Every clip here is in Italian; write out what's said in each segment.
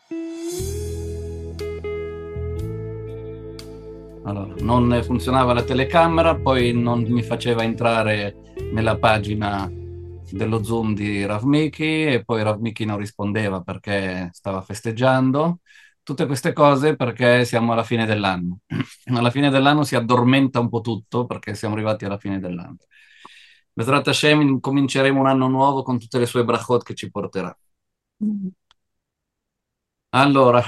Allora, non funzionava la telecamera, poi non mi faceva entrare nella pagina dello Zoom di Rav Miki e poi Rav Miki non rispondeva perché stava festeggiando. Tutte queste cose perché siamo alla fine dell'anno. Alla fine dell'anno si addormenta un po' tutto perché siamo arrivati alla fine dell'anno. Bezrat Hashem, cominceremo un anno nuovo con tutte le sue brachot che ci porterà. Allora,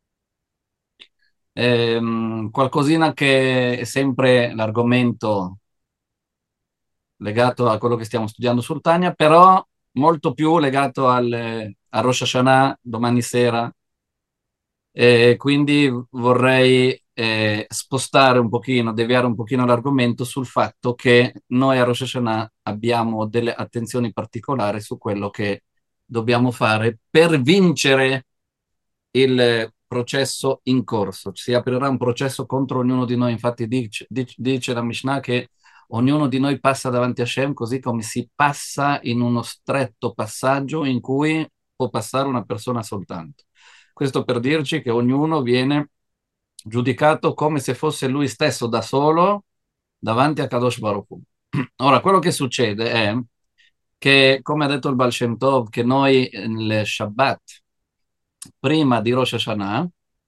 qualcosina che è sempre l'argomento legato a quello che stiamo studiando sul Tanya, però molto più legato a Rosh Hashanah domani sera. Quindi vorrei spostare un pochino, deviare un pochino l'argomento sul fatto che noi a Rosh Hashanah abbiamo delle attenzioni particolari su quello che dobbiamo fare per vincere il processo in corso. Si aprirà un processo contro ognuno di noi. Infatti dice la Mishnah che ognuno di noi passa davanti a Hashem così come si passa in uno stretto passaggio in cui può passare una persona soltanto. Questo per dirci che ognuno viene giudicato come se fosse lui stesso da solo davanti a Kadosh Baruch Hu. Ora, quello che succede è che, come ha detto il Baal Shem Tov, che noi il Shabbat, prima di Rosh Hashanah,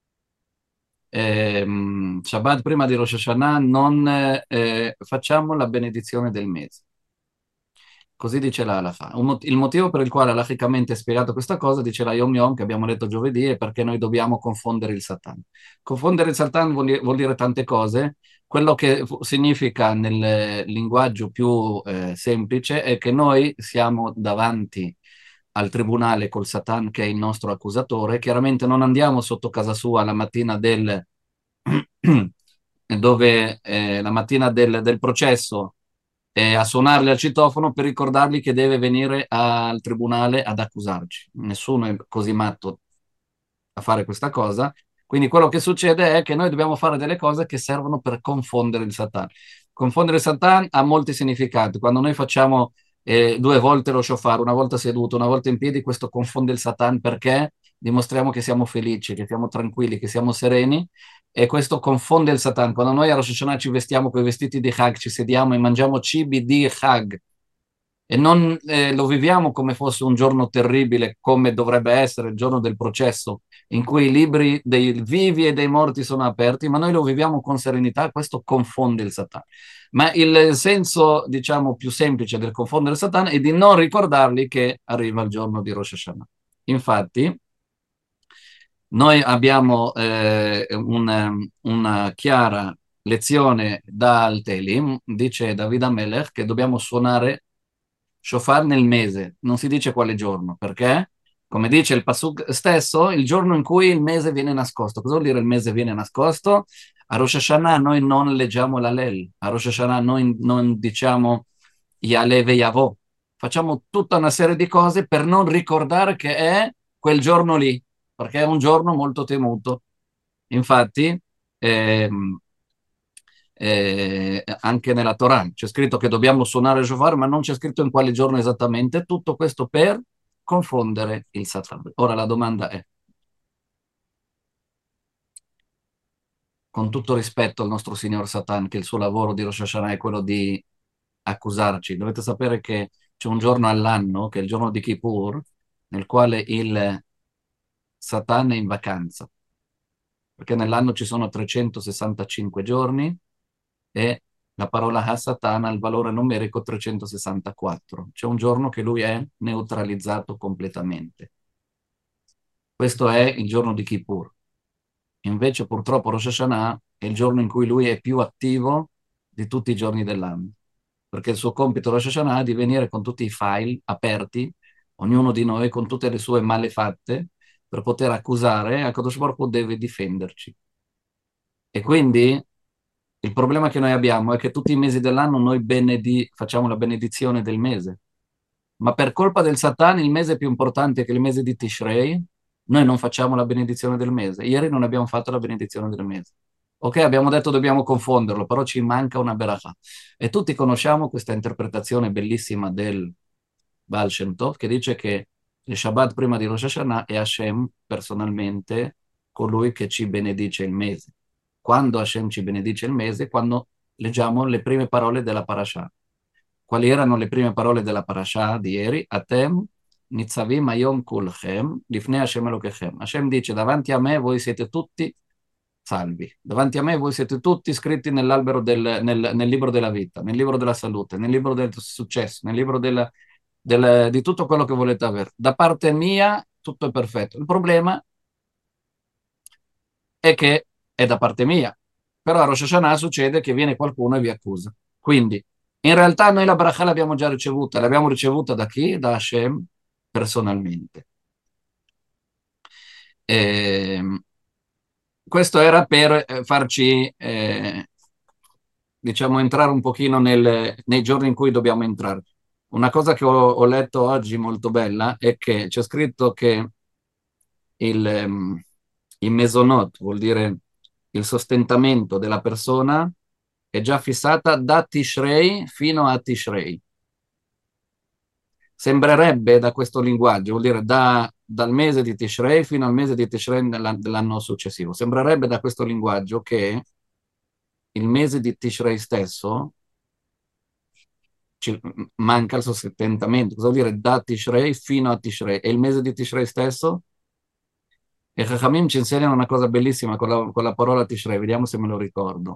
Shabbat prima di Rosh Hashanah, non facciamo la benedizione del mese. Così dice la Halacha. Il motivo per il quale halachicamente è spiegato questa cosa, dice la Yom Yom, che abbiamo letto giovedì, è perché noi dobbiamo confondere il Satan. Confondere il Satan vuol dire tante cose. Quello che significa nel linguaggio più semplice è che noi siamo davanti al tribunale col Satan, che è il nostro accusatore. Chiaramente non andiamo sotto casa sua la mattina dove la mattina del processo a suonarle al citofono per ricordargli che deve venire al tribunale ad accusarci. Nessuno è così matto a fare questa cosa. Quindi quello che succede è che noi dobbiamo fare delle cose che servono per confondere il Satan. Confondere il Satan ha molti significati. Quando noi facciamo due volte lo shofar, una volta seduto, una volta in piedi, questo confonde il Satan perché dimostriamo che siamo felici, che siamo tranquilli, che siamo sereni e questo confonde il Satan. Quando noi a Rosh Hashanah ci vestiamo con i vestiti di Hag, ci sediamo e mangiamo cibi di Hag e non lo viviamo come fosse un giorno terribile, come dovrebbe essere il giorno del processo, in cui i libri dei vivi e dei morti sono aperti, ma noi lo viviamo con serenità, questo confonde il Satan. Ma il senso, diciamo, più semplice del confondere il Satan è di non ricordargli che arriva il giorno di Rosh Hashanah. Infatti, noi abbiamo una chiara lezione dal Telim, dice David Amelech, che dobbiamo suonare shofar nel mese, non si dice quale giorno, perché, come dice il Pasuk stesso, il giorno in cui il mese viene nascosto. Cosa vuol dire il mese viene nascosto? A Rosh Hashanah noi non leggiamo l'Alel, a Rosh Hashanah noi non diciamo Yalev e Yavo, facciamo tutta una serie di cose per non ricordare che è quel giorno lì, perché è un giorno molto temuto. Infatti, ehm, anche nella Torah c'è scritto che dobbiamo suonare il shofar, ma non c'è scritto in quale giorno esattamente. Tutto questo per confondere il Satan. Ora la domanda è, con tutto rispetto al nostro signor Satan, che il suo lavoro di Rosh Hashanah è quello di accusarci, dovete sapere che c'è un giorno all'anno, che è il giorno di Kippur, nel quale il Satan è in vacanza, perché nell'anno ci sono 365 giorni e la parola Hasatan ha il valore numerico 364. C'è un giorno che lui è neutralizzato completamente. Questo è il giorno di Kippur. Invece purtroppo Rosh Hashanah è il giorno in cui lui è più attivo di tutti i giorni dell'anno, perché il suo compito Rosh Hashanah è di venire con tutti i file aperti, ognuno di noi con tutte le sue malefatte, per poter accusare, e Kadosh Baruch Hu deve difenderci. E quindi il problema che noi abbiamo è che tutti i mesi dell'anno noi facciamo la benedizione del mese, ma per colpa del Satan il mese più importante che è il mese di Tishrei, noi non facciamo la benedizione del mese. Ieri non abbiamo fatto la benedizione del mese. Ok, abbiamo detto dobbiamo confonderlo, però ci manca una beracha. E tutti conosciamo questa interpretazione bellissima del Baal Shem Tov che dice che Il Shabbat prima di Rosh Hashanah è Hashem personalmente colui che ci benedice il mese. Quando Hashem ci benedice il mese? Quando leggiamo le prime parole della parasha. Quali erano le prime parole della parasha di ieri? Atem nitzavim hayom kulchem lifnei Hashem Elokechem. Hashem dice: davanti a me voi siete tutti salvi. Davanti a me voi siete tutti scritti nell'albero nel libro della vita, nel libro della salute, nel libro del successo, nel libro di tutto quello che volete avere. Da parte mia tutto è perfetto. Il problema è che è da parte mia. Però a Rosh Hashanah succede che viene qualcuno e vi accusa. Quindi, in realtà noi la bracha l'abbiamo già ricevuta. L'abbiamo ricevuta da chi? Da Hashem personalmente. Ehm, Questo era per farci, diciamo, entrare un pochino nei giorni in cui dobbiamo entrare. Una cosa che ho letto oggi molto bella è che c'è scritto che il mesonot, vuol dire il sostentamento della persona, è già fissata da Tishrei fino a Tishrei. Sembrerebbe da questo linguaggio, vuol dire dal mese di Tishrei fino al mese di Tishrei dell'anno successivo. Sembrerebbe da questo linguaggio che il mese di Tishrei stesso manca il sostentamento. Cosa vuol dire da Tishrei fino a Tishrei? E il mese di Tishrei stesso? E Chachamim ci insegnano una cosa bellissima con la parola Tishrei, vediamo se me lo ricordo.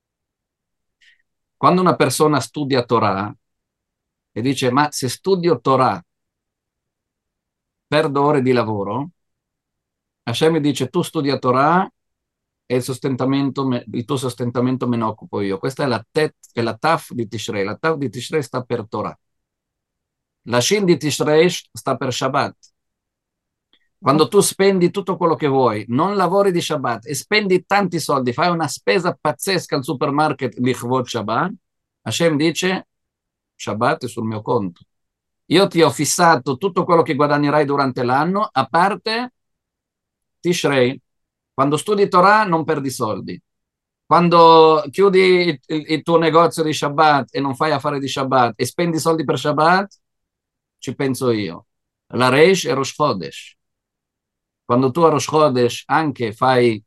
Quando una persona studia Torah e dice: ma se studio Torah perdo ore di lavoro, Hashem mi dice: tu studia Torah e il tuo sostentamento me ne occupo io. Questa è la Taf di Tishrei. La Taf di Tishrei sta per Torah. La Shin di Tishrei sta per Shabbat. Quando tu spendi tutto quello che vuoi, non lavori di Shabbat e spendi tanti soldi, fai una spesa pazzesca al supermarket Lichvot Shabbat, Hashem dice: Shabbat è sul mio conto. Io ti ho fissato tutto quello che guadagnerai durante l'anno, a parte Tishrei. Quando studi Torah non perdi soldi. Quando chiudi il tuo negozio di Shabbat e non fai affari di Shabbat e spendi soldi per Shabbat, ci penso io. La Reish e Rosh Chodesh. Quando tu a Rosh Chodesh anche fai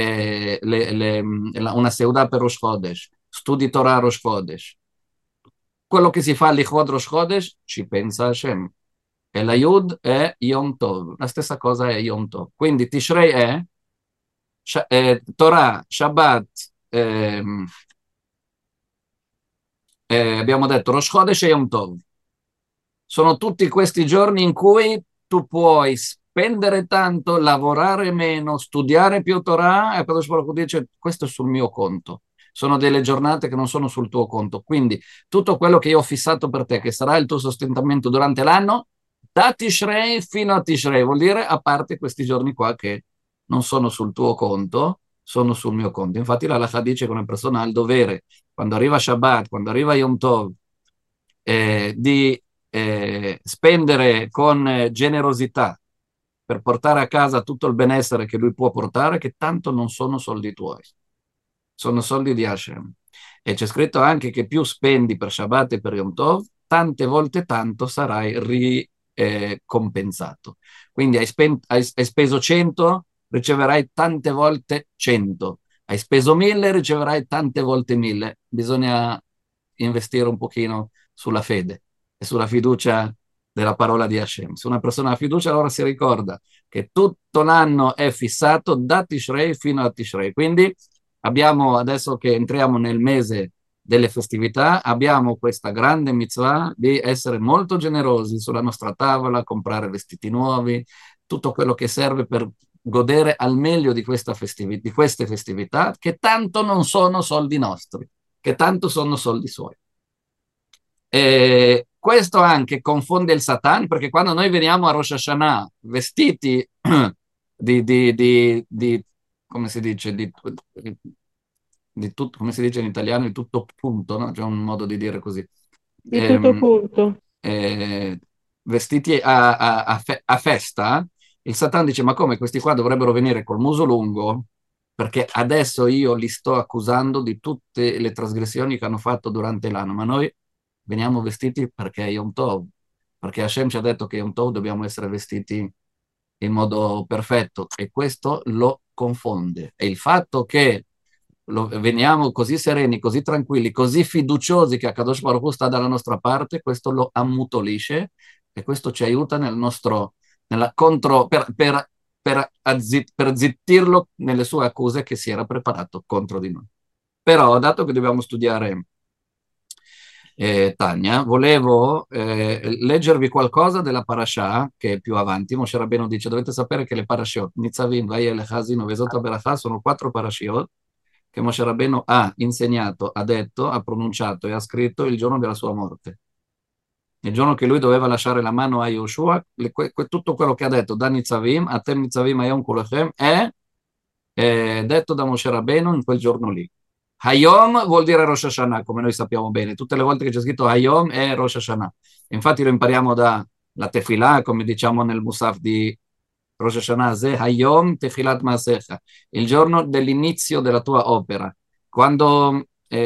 una seudah per Rosh Chodesh, studi Torah a Rosh Chodesh, quello che si fa all'Ichvod Rosh Chodesh ci pensa Hashem. E la Yud è Yom Tov, la stessa cosa è Yom Tov. Quindi Tishrei è Torah, Shabbat, abbiamo detto Rosh Chodesh e Yom Tov. Sono tutti questi giorni in cui tu puoi spendere tanto, lavorare meno, studiare più Torah, e Kadosh Baruch Hu dice: questo è sul mio conto. Sono delle giornate che non sono sul tuo conto. Quindi tutto quello che io ho fissato per te, che sarà il tuo sostentamento durante l'anno, da Tishrei fino a Tishrei, vuol dire a parte questi giorni qua che non sono sul tuo conto, sono sul mio conto. Infatti la Halakha dice che una persona ha il dovere, quando arriva Shabbat, quando arriva Yom Tov, di spendere con generosità per portare a casa tutto il benessere che lui può portare, che tanto non sono soldi tuoi, sono soldi di Hashem. E c'è scritto anche che più spendi per Shabbat e per Yom Tov, tante volte tanto sarai ricompensato. Quindi hai speso 100, riceverai tante volte 100. Hai speso 1000, riceverai tante volte 1000. Bisogna investire un pochino sulla fede e sulla fiducia della parola di Hashem. Se una persona ha fiducia, allora si ricorda che tutto l'anno è fissato da Tishrei fino a Tishrei. Quindi abbiamo, adesso che entriamo nel mese delle festività, abbiamo questa grande mitzvah di essere molto generosi sulla nostra tavola, comprare vestiti nuovi, tutto quello che serve per godere al meglio di queste festività, che tanto non sono soldi nostri, che tanto sono soldi suoi. E questo anche confonde il Satan, perché quando noi veniamo a Rosh Hashanah vestiti come si dice, come si dice in italiano, di tutto punto, no? C'è un modo di dire così. Di tutto Ehm, punto. eh, Vestiti a festa, il Satan dice: ma come questi qua dovrebbero venire col muso lungo? Perché adesso io li sto accusando di tutte le trasgressioni che hanno fatto durante l'anno, ma noi veniamo vestiti perché è Yom Tov. perché Hashem ci ha detto che un Tov dobbiamo essere vestiti in modo perfetto e questo lo confonde. E il fatto che veniamo così sereni, così tranquilli, così fiduciosi che Akadosh Baruch Hu sta dalla nostra parte, questo lo ammutolisce e questo ci aiuta nel nostro, nella contro, per zittirlo nelle sue accuse che si era preparato contro di noi. Però, dato che dobbiamo studiare Tania, volevo leggervi qualcosa della parasha che è più avanti. Moshe Rabbeinu dice: dovete sapere che le parashiot, Nitzavim, Vayelech, Hazin, Vezot Berachah, sono 4 parashiot che Moshe Rabbeinu ha insegnato, ha detto, ha pronunciato e ha scritto il giorno della sua morte. Il giorno che lui doveva lasciare la mano a Yoshua, tutto quello che ha detto da Nitzavim, Atem Nitzavim Ayom Kulechem, è detto da Moshe Rabbeinu in quel giorno lì. Hayom vuol dire Rosh Hashanah, come noi sappiamo bene. Tutte le volte che c'è scritto Hayom è Rosh Hashanah. Infatti lo impariamo dalla Tefillah, come diciamo nel Musaf di Rosh Hashanah, Ze Hayom Tefilat Maasecha, il giorno dell'inizio della tua opera. Quando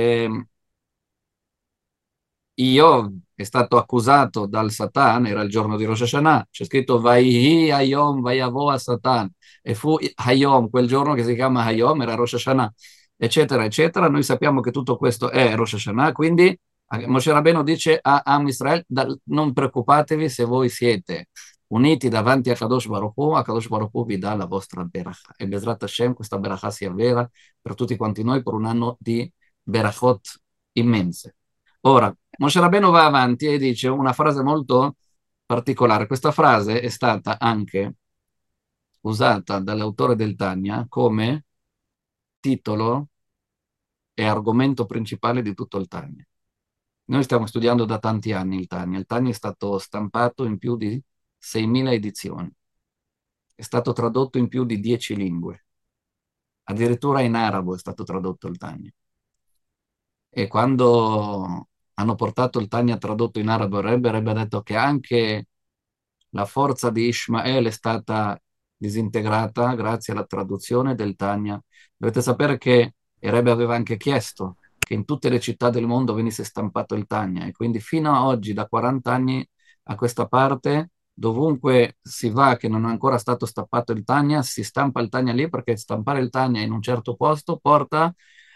Iov è stato accusato dal Satan, era il giorno di Rosh Hashanah, c'è scritto Vaihi Hayom Vayavo a Satan, e fu Hayom, quel giorno che si chiama Hayom, era Rosh Hashanah, eccetera, eccetera. Noi sappiamo che tutto questo è Rosh Hashanah, quindi Moshe Rabbeinu dice a Am Israel, non preoccupatevi se voi siete uniti davanti a Kadosh Baruch Hu vi dà la vostra beracha. E Bezrat Hashem, questa beracha sia vera per tutti quanti noi per un anno di berachot immense. Ora, Moshe Rabbeinu va avanti e dice una frase molto particolare. Questa frase è stata anche usata dall'autore del Tanya come titolo e argomento principale di tutto il Tanya. Noi stiamo studiando da tanti anni il Tanya. Il Tanya è stato stampato in più di 6.000 edizioni. È stato tradotto in più di 10 lingue. Addirittura in arabo è stato tradotto il Tanya. E quando hanno portato il Tanya tradotto in arabo, il Rebbe ha detto che anche la forza di Ishmael è stata disintegrata grazie alla traduzione del Tanya. Dovete sapere che il Rebbe aveva anche chiesto che in tutte le città del mondo venisse stampato il Tanya e quindi fino a oggi, da 40 anni a questa parte, dovunque si va che non è ancora stato stampato il Tanya, si stampa il Tanya lì perché stampare il Tanya in un certo posto porta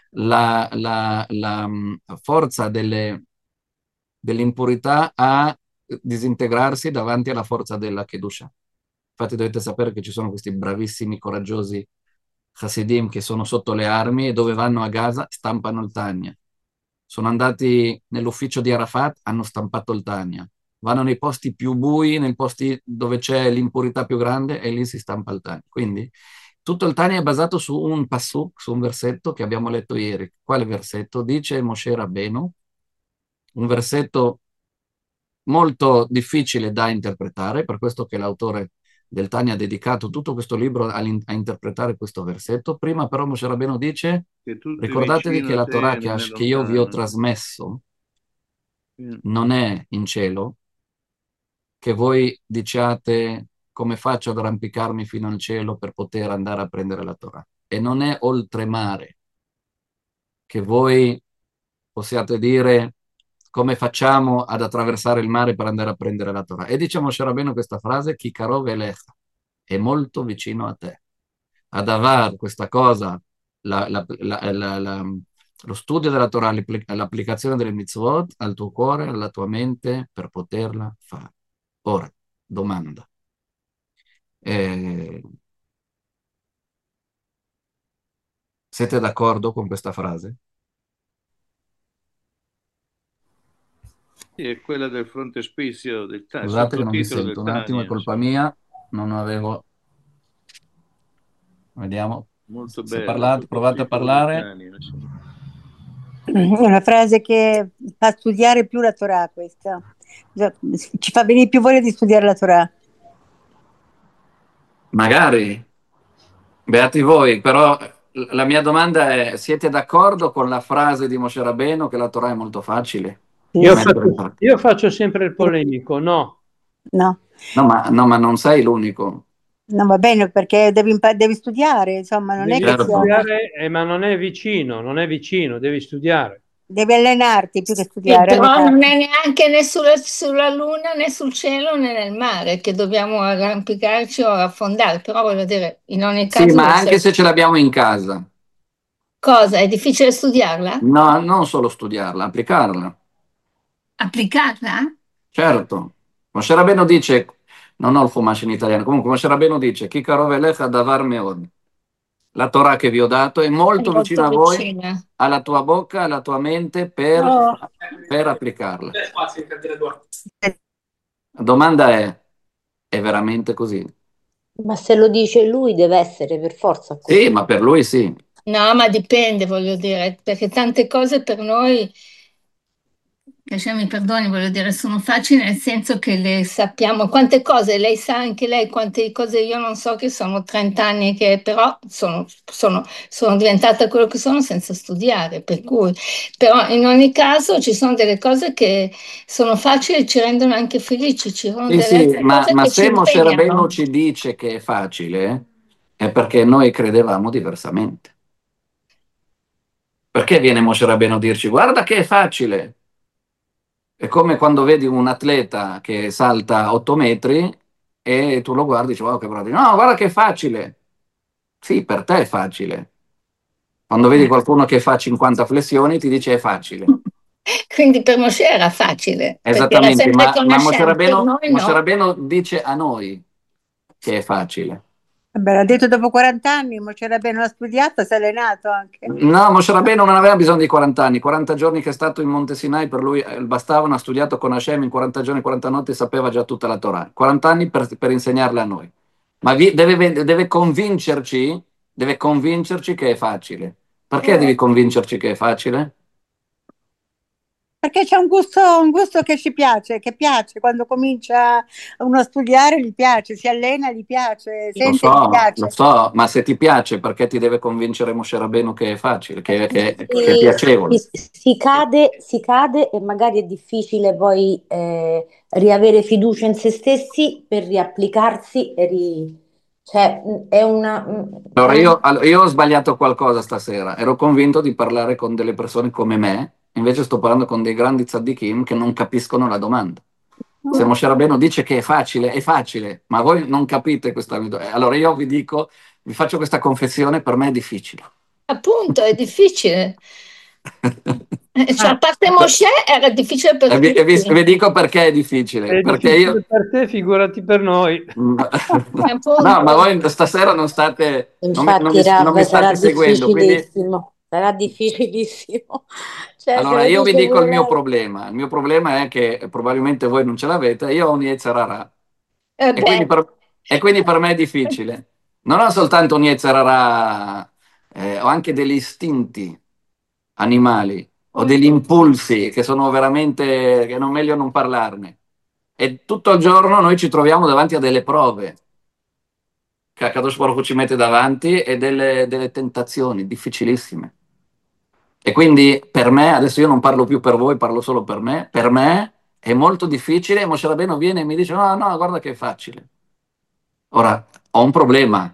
la forza dell'impurità a disintegrarsi davanti alla forza della Kedusha. Infatti dovete sapere che ci sono questi bravissimi, coraggiosi Hasidim che sono sotto le armi e dove vanno a Gaza stampano il Tanya. Sono andati nell'ufficio di Arafat, hanno stampato il Tanya. Vanno nei posti più bui, nei posti dove c'è l'impurità più grande e lì si stampa il Tanya. Quindi tutto il Tanya è basato su un pasuk, su un versetto che abbiamo letto ieri. Quale versetto? Dice Moshe Rabbeinu, un versetto molto difficile da interpretare, per questo che l'autore del Tanya ha dedicato tutto questo libro a interpretare questo versetto. Prima però Moshe Rabbeinu dice, che tutto è ricordatevi vicino che a la Torah te, non è che io vi ho lontano. trasmesso Sì. non è in cielo, che voi diciate come faccio ad arrampicarmi fino al cielo per poter andare a prendere la Torah. E non è oltremare, che voi possiate dire come facciamo ad attraversare il mare per andare a prendere la Torah. E diciamo Moshe Rabbeinu questa frase, Chi karov elecha, è molto vicino a te. Ad avar questa cosa, lo studio della Torah, l'applicazione delle mitzvot al tuo cuore, alla tua mente per poterla fare. Ora, domanda. Eh, siete d'accordo con questa frase? Sì, è quella del frontespizio del Scusate che non vi sottotitolo sento del un attimo, è Tania, colpa insomma. mia, non avevo. Vediamo. Molto Se bella, il parlate, provate a sottotitolo del parlare. Tania, insomma. È una frase che fa studiare più la Torah, questa. Ci fa venire più voglia di studiare la Torah. Magari, beati voi, però la mia domanda è, siete d'accordo con la frase di Moshe Rabbeinu che la Torah è molto facile Sì, da Io sì, mettere in faccio, pratica? io faccio sempre il polemico, no. no. No, ma non sei l'unico. No, va bene perché devi studiare, insomma, non è Devi che sia Certo. una... studiare, ma non è vicino, devi studiare. Devi allenarti più che Sì, studiare, però non è allenarti. neanche né sulla Luna né sul cielo né nel mare che dobbiamo arrampicarci o affondare, però voglio dire, in ogni Sì, caso ma deve anche essere se ce l'abbiamo in casa. cosa? È difficile studiarla? No, non solo studiarla, applicarla. Applicarla? Certo. Moshe Rabbeinu dice, non ho il fumash in italiano, comunque Moshe Rabbeinu dice, Chi karov elecha davar meod. La Torah che vi ho dato è È molto molto vicina a voi, vicina. alla tua bocca, alla tua mente Oh, per applicarla. La domanda è veramente così? Ma se lo dice lui deve essere per forza Sì, così. ma per lui sì. No, ma dipende, voglio dire, perché tante cose per noi, che Dio mi perdoni, voglio dire, sono facili nel senso che le sappiamo. Quante cose lei sa, anche lei, quante cose io non so, che sono 30 anni che però sono diventata quello che sono senza studiare, per cui, però in ogni caso ci sono delle cose che sono facili e ci rendono anche felici, ci sono Sì, delle sì, altre ma, cose ma che ci se Moshe Rabbeinu impegnano. ci dice che è facile, è perché noi credevamo diversamente. Perché viene Moshe Rabbeinu a dirci, guarda che è facile? È come quando vedi un atleta che salta 8 metri e tu lo guardi e dici, wow, che bravo. No, guarda che è facile. Sì, per te è facile. Quando vedi qualcuno che fa 50 flessioni ti dice è facile. Quindi per Mosè era facile, perché era Esattamente, sempre ma Moshe conoscente, per Rabbeinu, noi Moshe no. Rabbeinu dice a noi che è facile. vabbè, l'ha detto dopo 40 anni, ma c'era bene, ha studiato, si è allenato anche. No, Moshe Rabbeinu non aveva bisogno di 40 anni, 40 giorni che è stato in Monte Sinai per lui bastavano, ha studiato con Hashem in 40 giorni, 40 notti, sapeva già tutta la Torah. 40 anni per insegnarla a noi. Ma deve convincerci che è facile. Perché devi convincerci che è facile? Perché c'è un gusto che piace, quando comincia uno a studiare gli piace, si allena gli piace, sente gli Lo piace. so, ma se ti piace, perché ti deve convincere Moshe Rabbeinu che è facile, che è Si, piacevole? si cade e magari è difficile poi riavere fiducia in se stessi per riapplicarsi cioè è Allora, io ho sbagliato qualcosa stasera. Ero convinto di parlare con delle persone come me, invece sto parlando con dei grandi tzaddikim che non capiscono la domanda. Se Moshe Rabbeinu dice che è facile, ma voi non capite questa. Allora io vi dico, vi faccio questa confessione, per me è difficile. Appunto, è difficile. Cioè, Ah, a parte Mosè era difficile per Vi tutti, dico perché è difficile. È Perché difficile io. per te, figurati per noi. No, ma appunto. voi stasera non state, infatti non mi Rav sarà state seguendo, quindi. difficilissimo, sarà difficilissimo. Cioè se Allora, lo io vi dice dico il pure mio lei. problema. Il mio problema è che probabilmente voi non ce l'avete, io ho un Yetzirah. Eh E quindi beh, per me è difficile. Non ho soltanto un Yetzirah, ho anche degli istinti animali, ho degli impulsi che sono veramente, che non meglio non parlarne. E tutto il giorno noi ci troviamo davanti a delle prove che Akadosh Baruch Hu ci mette davanti e delle tentazioni difficilissime. E quindi per me, adesso io non parlo più per voi, parlo solo per me è molto difficile. Moshe Rabbeinu viene e mi dice: No, no, guarda che è facile. Ora ho un problema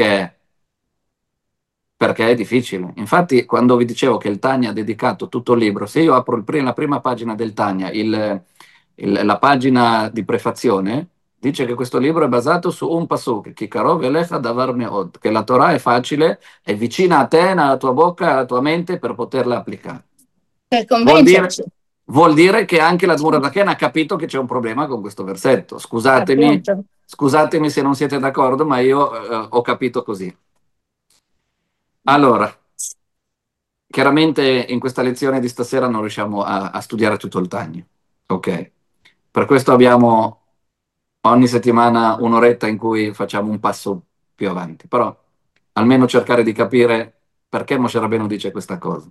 perché è difficile. Infatti, quando vi dicevo che il Tanya ha dedicato tutto il libro, se io apro la prima pagina del Tanya, la pagina di prefazione, dice che questo libro è basato su un pasuk, Kikarov Elecha Davar Meod, che la Torah è facile, è vicina a te, nella tua bocca, alla tua mente per poterla applicare. per Vuol dire, convincerci, vuol dire che anche la Dmuradaken ha capito che c'è un problema con questo versetto. appunto. Scusatemi se non siete d'accordo, ma io ho capito così. Allora, chiaramente in questa lezione di stasera non riusciamo a studiare tutto il Tagno, ok? Per questo abbiamo ogni settimana un'oretta in cui facciamo un passo più avanti, però almeno cercare di capire perché Moshe Rabbeinu dice questa cosa.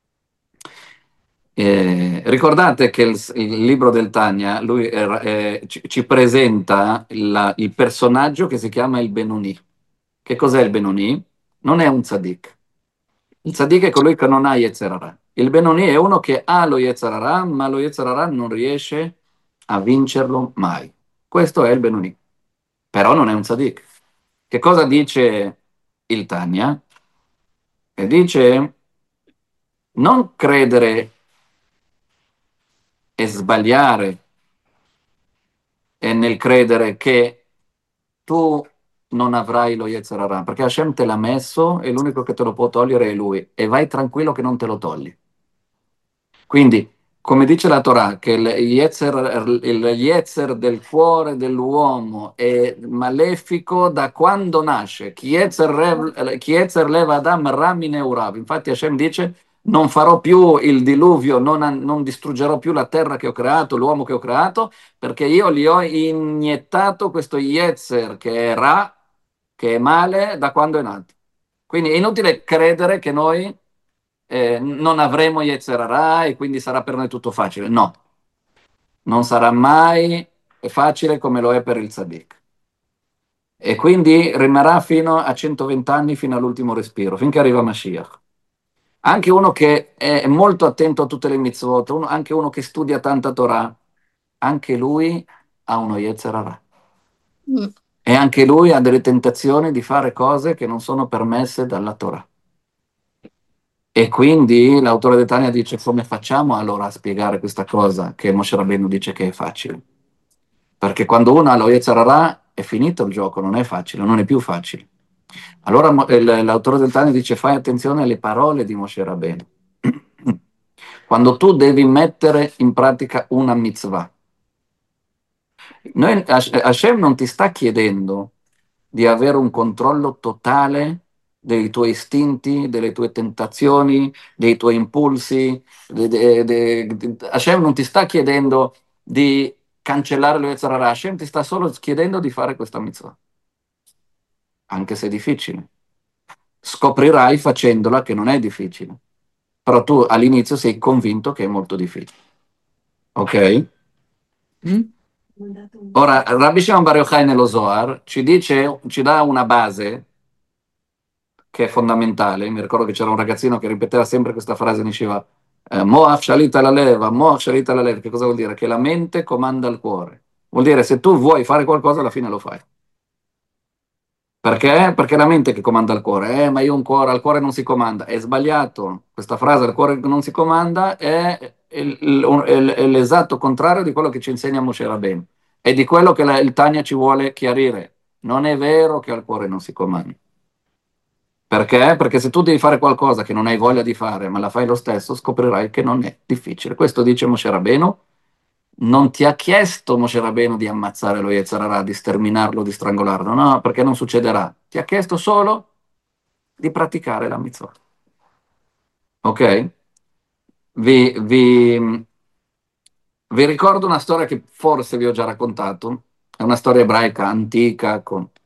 Ricordate che il libro del Tanya, lui ci presenta il personaggio che si chiama il Benoni. Che cos'è il Benoni? Non è un tzaddik. Il tzaddik è colui che non ha Yetzerara. Il Benoni è uno che ha lo Yetzerara, ma lo Yetzerara non riesce a vincerlo mai. Questo è il Benoni. Però non è un tzaddik. Che cosa dice il Tanya? E dice non credere e sbagliare è nel credere che tu non avrai lo Yetzer Hara, perché Hashem te l'ha messo e l'unico che te lo può togliere è Lui, e vai tranquillo che non te lo togli. Quindi, come dice la Torah, che il Yetzer del cuore dell'uomo è malefico da quando nasce. Chi Yetzer lev Adam Rami Neurav. Infatti Hashem dice, non farò più il diluvio, non distruggerò più la terra che ho creato, l'uomo che ho creato, perché io gli ho iniettato questo Yetzer che è Ra, che è male, da quando è nato. Quindi è inutile credere che noi non avremo Yetzer Hara e quindi sarà per noi tutto facile. No, non sarà mai facile come lo è per il Tzaddik. E quindi rimarrà fino a 120 anni, fino all'ultimo respiro, finché arriva Mashiach. Anche uno che è molto attento a tutte le mitzvot, anche uno che studia tanta Torah, anche lui ha uno Yetzer Hara. Mm. E anche lui ha delle tentazioni di fare cose che non sono permesse dalla Torah. E quindi l'autore di Tanya dice come facciamo allora a spiegare questa cosa che Moshe Rabbeinu dice che è facile? Perché quando uno ha lo Yetzer Hara è finito il gioco, non è facile, non è più facile. Allora l'autore del Tanya dice fai attenzione alle parole di Moshe Rabbeinu. Quando tu devi mettere in pratica una mitzvah, Hashem non ti sta chiedendo di avere un controllo totale dei tuoi istinti, delle tue tentazioni, dei tuoi impulsi. Hashem non ti sta chiedendo di cancellare lo Yetzer Hara, Hashem ti sta solo chiedendo di fare questa mitzvah, anche se è difficile. Scoprirai facendola che non è difficile, però tu all'inizio sei convinto che è molto difficile. Ok? Ora, Rabbi Shimon Bar Yochai nello Zohar ci dà una base che è fondamentale. Mi ricordo che c'era un ragazzino che ripeteva sempre questa frase, diceva Moach Shalita la leva, Moach Shalita la leva. Che cosa vuol dire? Che la mente comanda il cuore. Vuol dire se tu vuoi fare qualcosa alla fine lo fai. Perché? Perché è la mente che comanda il cuore. Ma io un cuore, al cuore non si comanda. È sbagliato. Questa frase, al cuore non si comanda, è l'esatto contrario di quello che ci insegna Moshe Rabbeinu. E di quello che il Tanya ci vuole chiarire. Non è vero che al cuore non si comanda. Perché? Perché se tu devi fare qualcosa che non hai voglia di fare, ma la fai lo stesso, scoprirai che non è difficile. Questo dice Moshe Rabbeinu. Non ti ha chiesto Moshe Rabbeinu di ammazzare lo Yetzer Hara, di sterminarlo, di strangolarlo, no, perché non succederà. Ti ha chiesto solo di praticare la mitzvah. Ok? Vi, vi- vi ricordo una storia che forse vi ho già raccontato. È una storia ebraica antica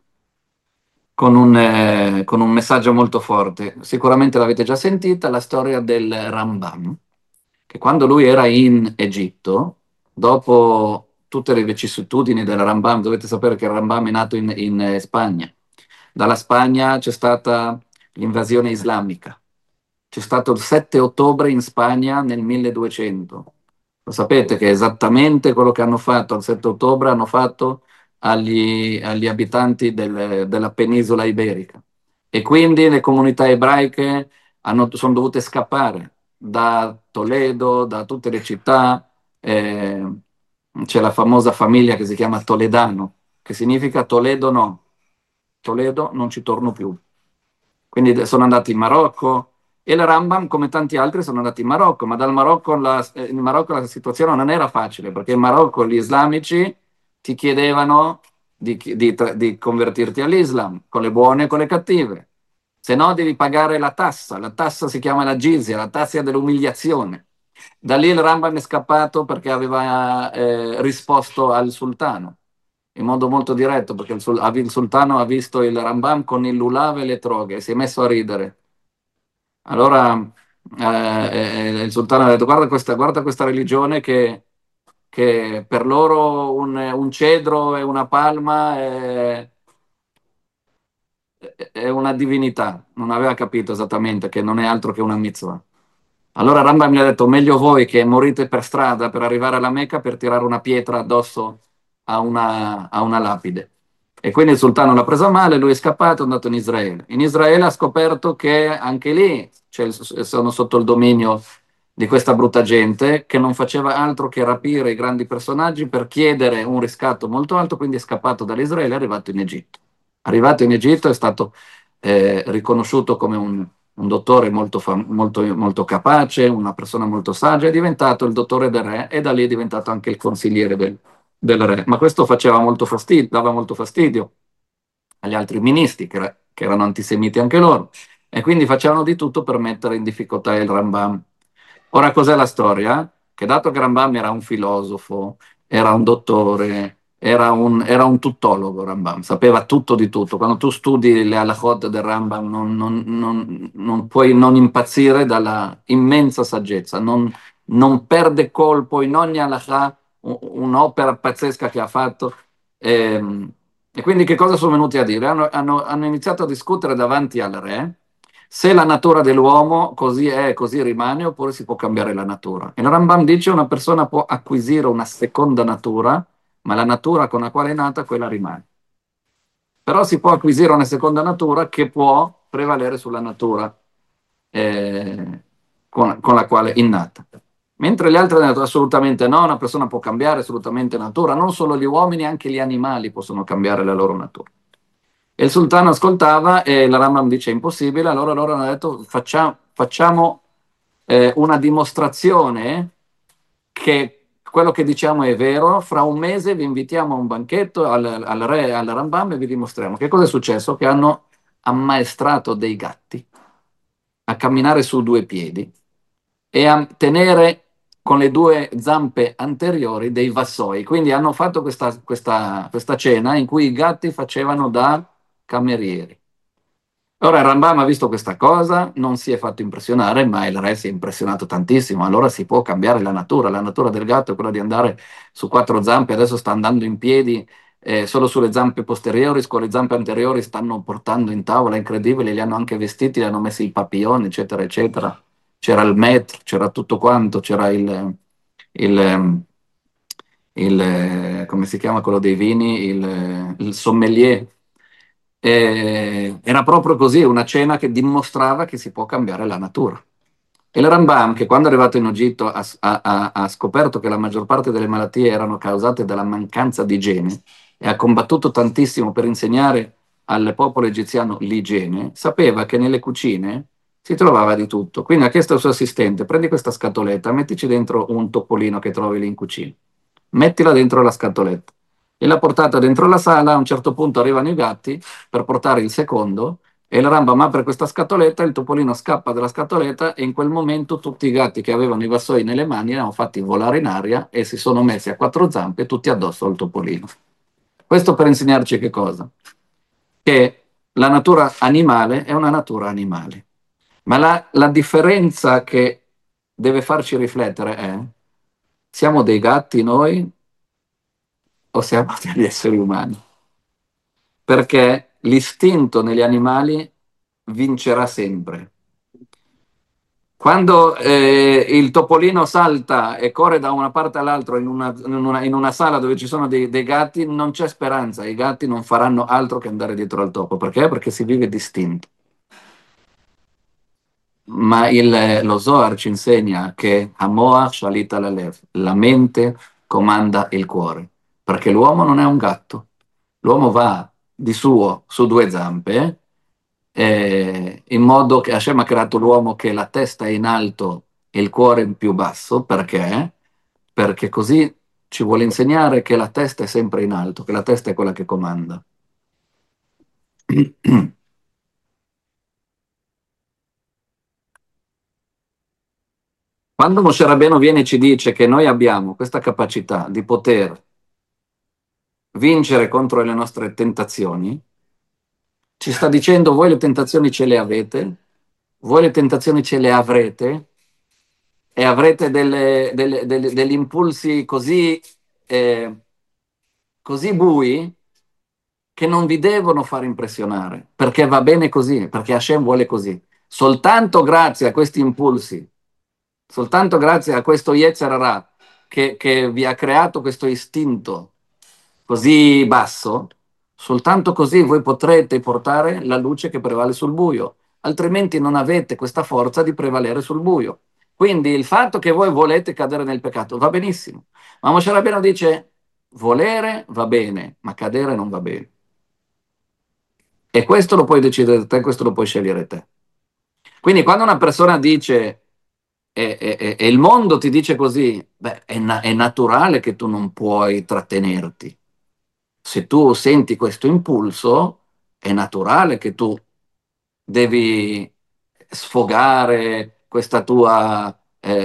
con un messaggio molto forte. Sicuramente l'avete già sentita, la storia del Rambam, che quando lui era in Egitto, dopo tutte le vicissitudini del Rambam, dovete sapere che il Rambam è nato in Spagna. Dalla Spagna c'è stata l'invasione islamica. C'è stato il 7 ottobre in Spagna nel 1200. Lo sapete che esattamente quello che hanno fatto il 7 ottobre hanno fatto agli abitanti della penisola iberica. E quindi le comunità ebraiche sono dovute scappare da Toledo, da tutte le città. C'è la famosa famiglia che si chiama Toledano, che significa Toledo no, Toledo non ci torno più. Quindi sono andati in Marocco e il Rambam, come tanti altri, sono andati in Marocco, ma in Marocco la situazione non era facile, perché in Marocco gli islamici ti chiedevano di convertirti all'Islam, con le buone e con le cattive. Se no devi pagare la tassa si chiama la jizya, la tassa dell'umiliazione. Da lì il Rambam è scappato perché aveva risposto al sultano in modo molto diretto, perché il sultano ha visto il Rambam con il lulav e le droghe e si è messo a ridere. Allora il sultano ha detto guarda questa religione che per loro un cedro e una palma è una divinità. Non aveva capito esattamente che non è altro che una mitzvah. Allora Rambam mi ha detto meglio voi che morite per strada per arrivare alla Mecca per tirare una pietra addosso a una lapide. E quindi il sultano l'ha presa male, lui è scappato, è andato in Israele. In Israele ha scoperto che anche lì sono sotto il dominio di questa brutta gente che non faceva altro che rapire i grandi personaggi per chiedere un riscatto molto alto, quindi è scappato dall'Israele e è arrivato in Egitto. Arrivato in Egitto è stato riconosciuto come un dottore molto capace, una persona molto saggia, è diventato il dottore del re e da lì è diventato anche il consigliere del re. Ma questo faceva molto fastidio, dava molto fastidio agli altri ministri, che erano antisemiti anche loro, e quindi facevano di tutto per mettere in difficoltà il Rambam. Ora, cos'è la storia? Che dato che Rambam era un filosofo, era un dottore, era un tuttologo Rambam, sapeva tutto di tutto. Quando tu studi le halachot del Rambam non puoi non impazzire dalla immensa saggezza, non perde colpo in ogni halachah, un'opera pazzesca che ha fatto. E quindi che cosa sono venuti a dire? Hanno iniziato a discutere davanti al re se la natura dell'uomo così è, così rimane, oppure si può cambiare la natura. E il Rambam dice che una persona può acquisire una seconda natura, ma la natura con la quale è nata, quella rimane. Però si può acquisire una seconda natura che può prevalere sulla natura con la quale è innata. Mentre le altre hanno detto assolutamente no, una persona può cambiare assolutamente natura, non solo gli uomini, anche gli animali possono cambiare la loro natura. E il sultano ascoltava e il Rambam dice impossibile, allora loro hanno detto facciamo una dimostrazione che quello che diciamo è vero, fra un mese vi invitiamo a un banchetto al re e al Rambam e vi dimostriamo. Che cosa è successo? Che hanno ammaestrato dei gatti a camminare su due piedi e a tenere con le due zampe anteriori dei vassoi. Quindi hanno fatto questa cena in cui i gatti facevano da camerieri. Ora il Rambam ha visto questa cosa, non si è fatto impressionare, ma il re si è impressionato tantissimo. Allora si può cambiare la natura. La natura del gatto è quella di andare su quattro zampe, adesso sta andando in piedi solo sulle zampe posteriori, con le zampe anteriori stanno portando in tavola, è incredibile, li hanno anche vestiti, li hanno messi il papillon, eccetera, eccetera. C'era il maître, c'era tutto quanto, c'era il, come si chiama quello dei vini, il sommelier. Era proprio così, una cena che dimostrava che si può cambiare la natura. E il Rambam, che quando è arrivato in Egitto ha scoperto che la maggior parte delle malattie erano causate dalla mancanza di igiene e ha combattuto tantissimo per insegnare al popolo egiziano l'igiene, sapeva che nelle cucine si trovava di tutto. Quindi ha chiesto al suo assistente, prendi questa scatoletta, mettici dentro un topolino che trovi lì in cucina, mettila dentro la scatoletta. E l'ha portata dentro la sala, a un certo punto arrivano i gatti per portare il secondo, e il Rambam apre questa scatoletta, il topolino scappa dalla scatoletta e in quel momento tutti i gatti che avevano i vassoi nelle mani li hanno fatti volare in aria e si sono messi a quattro zampe tutti addosso al topolino. Questo per insegnarci che cosa? Che la natura animale è una natura animale. Ma la differenza che deve farci riflettere è: siamo dei gatti noi o siamo degli esseri umani? Perché l'istinto negli animali vincerà sempre. Quando il topolino salta e corre da una parte all'altra in una sala dove ci sono dei gatti, non c'è speranza, i gatti non faranno altro che andare dietro al topo. Perché? Perché si vive distinto. Ma lo Zohar ci insegna che Hamoach Shalit al-Alev, la mente comanda il cuore, perché l'uomo non è un gatto, l'uomo va di suo su due zampe, in modo che Hashem ha creato l'uomo che la testa è in alto e il cuore più basso. Perché? Perché così ci vuole insegnare che la testa è sempre in alto, che la testa è quella che comanda. Quando Moshe Rabbeinu viene e ci dice che noi abbiamo questa capacità di poter vincere contro le nostre tentazioni, ci sta dicendo: voi le tentazioni ce le avete, voi le tentazioni ce le avrete, e avrete degli impulsi così bui che non vi devono far impressionare, perché va bene così, perché Hashem vuole così. Soltanto grazie a questi impulsi, soltanto grazie a questo Yetzer Hara che vi ha creato questo istinto così basso, soltanto così voi potrete portare la luce che prevale sul buio, altrimenti non avete questa forza di prevalere sul buio. Quindi il fatto che voi volete cadere nel peccato va benissimo, ma Moshe Rabbeinu dice volere va bene, ma cadere non va bene. E questo lo puoi decidere te, questo lo puoi scegliere te. Quindi quando una persona dice e il mondo ti dice così, beh, è naturale che tu non puoi trattenerti. Se tu senti questo impulso, è naturale che tu devi sfogare questa tua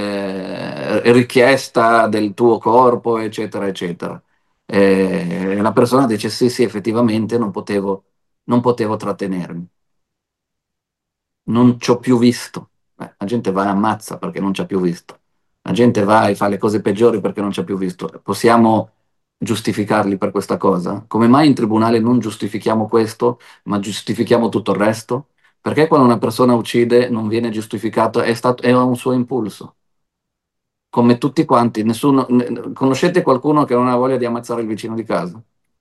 richiesta del tuo corpo, eccetera, eccetera. E la persona dice sì, sì, effettivamente non potevo trattenermi, non ci ho più visto. La gente va e ammazza perché non ci ha più visto. La gente va e fa le cose peggiori perché non ci ha più visto. Possiamo giustificarli per questa cosa? Come mai in tribunale non giustifichiamo questo, ma giustifichiamo tutto il resto? Perché quando una persona uccide non viene giustificato? È un suo impulso. Come tutti quanti. Conoscete qualcuno che non ha voglia di ammazzare il vicino di casa?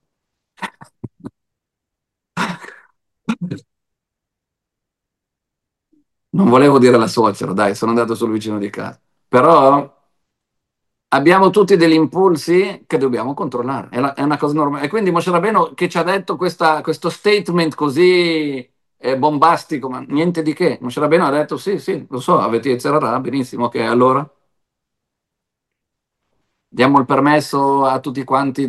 Non volevo dire la suocera, dai, sono andato sul vicino di casa. Però abbiamo tutti degli impulsi che dobbiamo controllare, è una cosa normale. E quindi Moshe Rabbeinu che ci ha detto questo statement così bombastico, ma niente di che. Moshe Rabbeinu ha detto sì, sì, lo so, avete Yetzirah, benissimo, ok, allora diamo il permesso a tutti quanti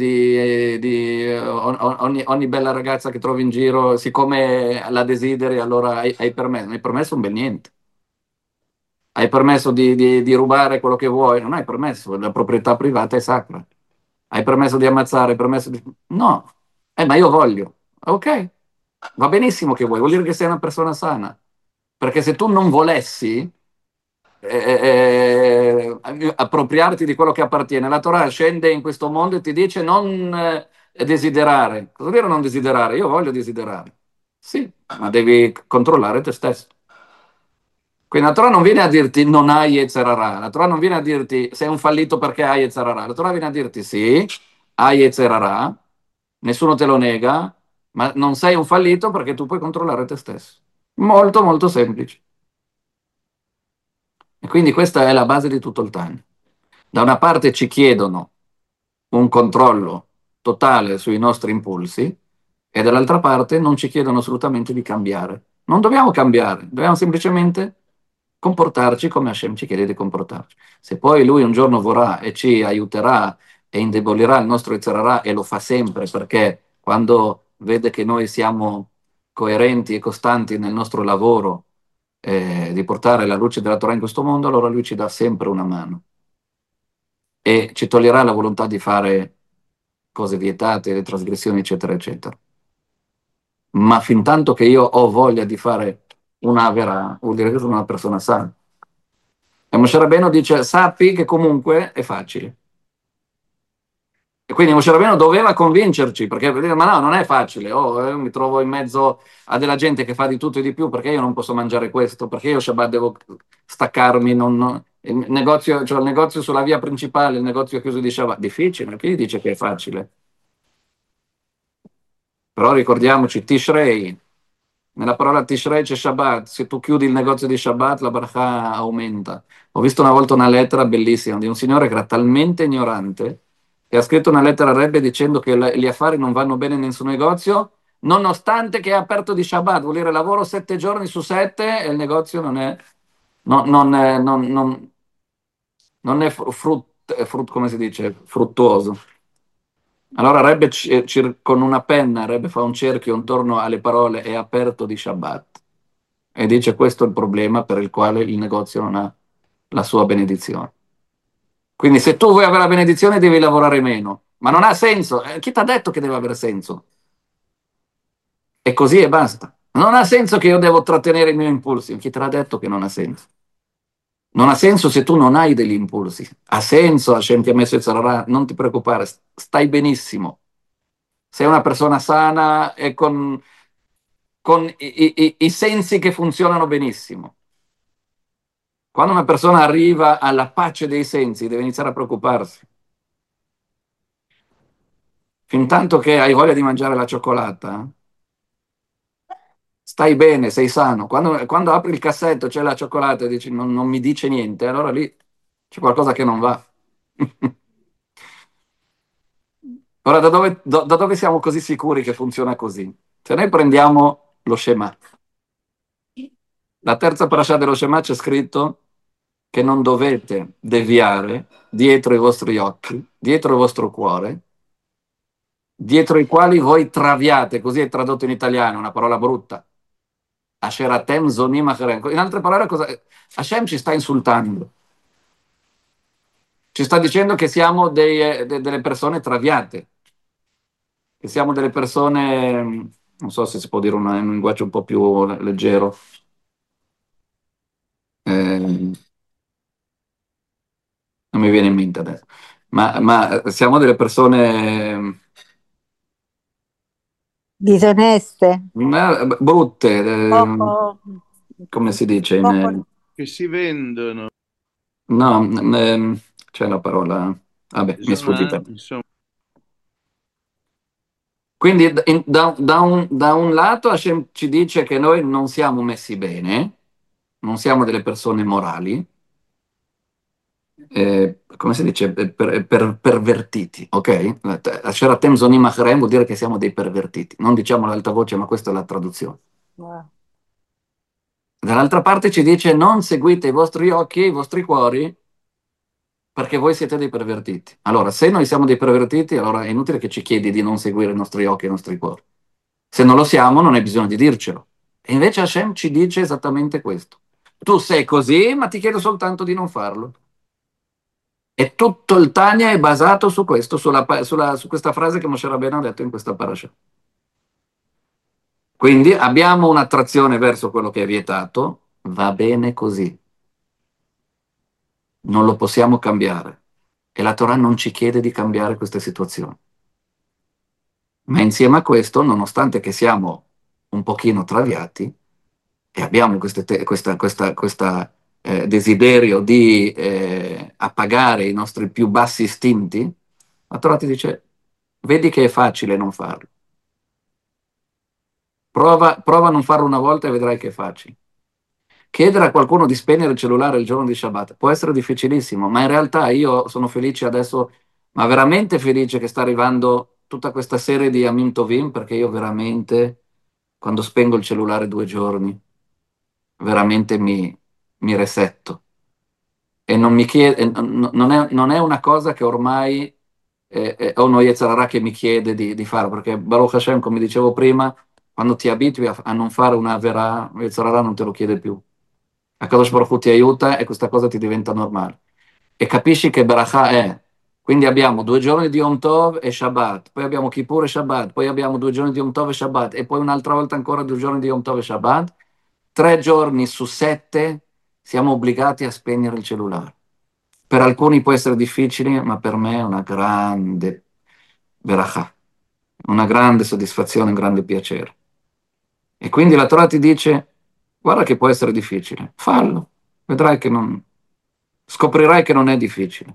ogni bella ragazza che trovi in giro, siccome la desideri, allora hai permesso. Non hai permesso un bel niente. Hai permesso di rubare quello che vuoi? Non hai permesso, la proprietà privata è sacra. Hai permesso di ammazzare? Hai permesso di... No, ma io voglio. Ok, va benissimo che vuoi, vuol dire che sei una persona sana. Perché se tu non volessi appropriarti di quello che appartiene, la Torah scende in questo mondo e ti dice non desiderare. Cosa vuol dire non desiderare? Io voglio desiderare. Sì, ma devi controllare te stesso. Quindi la Torah non viene a dirti non hai Yetzerarà, la Torah non viene a dirti sei un fallito perché hai Yetzerarà, la Torah viene a dirti sì, hai Yetzerarà, nessuno te lo nega, ma non sei un fallito perché tu puoi controllare te stesso. Molto molto semplice. E quindi questa è la base di tutto il Tanya. Da una parte ci chiedono un controllo totale sui nostri impulsi e dall'altra parte non ci chiedono assolutamente di cambiare. Non dobbiamo cambiare, dobbiamo semplicemente comportarci come Hashem ci chiede di comportarci. Se poi lui un giorno vorrà e ci aiuterà e indebolirà il nostro Yetzirah e lo fa sempre perché quando vede che noi siamo coerenti e costanti nel nostro lavoro di portare la luce della Torah in questo mondo, allora lui ci dà sempre una mano e ci toglierà la volontà di fare cose vietate, le trasgressioni, eccetera, eccetera. Ma fin tanto che io ho voglia di fare una vera, vuol dire che sono una persona sana. E Moshe Rabbeinu dice, sappi che comunque è facile. E quindi Moshe Rabbeinu doveva convincerci, perché per dire, ma no, non è facile, mi trovo in mezzo a della gente che fa di tutto e di più, perché io non posso mangiare questo, perché io Shabbat devo staccarmi, c'ho il negozio sulla via principale, il negozio chiuso di Shabbat, difficile, chi dice che è facile? Però ricordiamoci, Tishrei, nella parola Tishrei c'è Shabbat, se tu chiudi il negozio di Shabbat la barakah aumenta. Ho visto una volta una lettera bellissima di un signore che era talmente ignorante che ha scritto una lettera al Rebbe dicendo che gli affari non vanno bene nel suo negozio, nonostante che è aperto di Shabbat, vuol dire lavoro 7 giorni su 7 e il negozio non è come si dice, fruttuoso. Allora Rebbe con una penna, Rebbe fa un cerchio intorno alle parole è aperto di Shabbat e dice questo è il problema per il quale il negozio non ha la sua benedizione. Quindi se tu vuoi avere la benedizione devi lavorare meno, ma non ha senso. Chi ti ha detto che deve avere senso? È così e basta. Non ha senso che io devo trattenere i miei impulsi. Chi te l'ha detto che non ha senso? Non ha senso se tu non hai degli impulsi. Ha senso, Hashem ti ha messo il Sararà, non ti preoccupare, stai benissimo. Sei una persona sana e con i sensi che funzionano benissimo. Quando una persona arriva alla pace dei sensi, deve iniziare a preoccuparsi. Fintanto che hai voglia di mangiare la cioccolata, stai bene, sei sano. Quando apri il cassetto c'è la cioccolata e dici non mi dice niente, allora lì c'è qualcosa che non va. Ora, da dove siamo così sicuri che funziona così? Se noi prendiamo lo Shema, la terza parasha dello Shema c'è scritto che non dovete deviare dietro i vostri occhi, dietro il vostro cuore, dietro i quali voi traviate, così è tradotto in italiano, una parola brutta. Asheratem zonim acharem. In altre parole, Hashem ci sta insultando. Ci sta dicendo che siamo delle persone traviate, che siamo delle persone, non so se si può dire in un linguaggio un po' più leggero. Non mi viene in mente adesso. Ma siamo delle persone Disoneste, brutte, poco, come si dice? poco, che si vendono, No, c'è la parola, vabbè, mi è sfuggita. insomma, Quindi da un lato Hashem ci dice che noi non siamo messi bene, non siamo delle persone morali, come si dice, pervertiti, ok? Asheratem zonim acharem vuol dire che siamo dei pervertiti, non diciamo ad alta voce, ma questa è la traduzione. Dall'altra parte ci dice non seguite i vostri occhi e i vostri cuori perché voi siete dei pervertiti. Allora, se noi siamo dei pervertiti, allora è inutile che ci chiedi di non seguire i nostri occhi e i nostri cuori. Se non lo siamo, non hai bisogno di dircelo. E invece Hashem ci dice esattamente questo. Tu sei così, ma ti chiedo soltanto di non farlo. E tutto il Tanya è basato su questo, su questa frase che Moshe Rabbeinu ha detto in questa parasha. Quindi abbiamo un'attrazione verso quello che è vietato, va bene così. Non lo possiamo cambiare. E la Torah non ci chiede di cambiare queste situazioni. Ma insieme a questo, nonostante che siamo un pochino traviati e abbiamo questo desiderio di appagare i nostri più bassi istinti, la Torah ti dice, vedi che è facile non farlo. Prova a non farlo una volta e vedrai che è facile. Chiedere a qualcuno di spegnere il cellulare il giorno di Shabbat può essere difficilissimo, ma in realtà io sono felice adesso, ma veramente felice che sta arrivando tutta questa serie di Amim Tovim, perché io veramente, quando spengo il cellulare 2 giorni, veramente mi resetto. E non mi chiede, non è una cosa che ormai ho uno Yetzer Hara che mi chiede di fare, perché Baruch Hashem, come dicevo prima, quando ti abitui a non fare una vera Yetzer Hara non te lo chiede più. Akadosh Baruch Hu ti aiuta e questa cosa ti diventa normale. E capisci che Beracha è. Quindi abbiamo 2 giorni di Yom Tov e Shabbat, poi abbiamo Kippur e Shabbat, poi abbiamo 2 giorni di Yom Tov e Shabbat, e poi un'altra volta ancora 2 giorni di Yom Tov e Shabbat. 3 giorni su 7 siamo obbligati a spegnere il cellulare. Per alcuni può essere difficile, ma per me è una grande Beracha, una grande soddisfazione, un grande piacere. E quindi la Torah ti dice, guarda che può essere difficile, fallo, vedrai che scoprirai che non è difficile.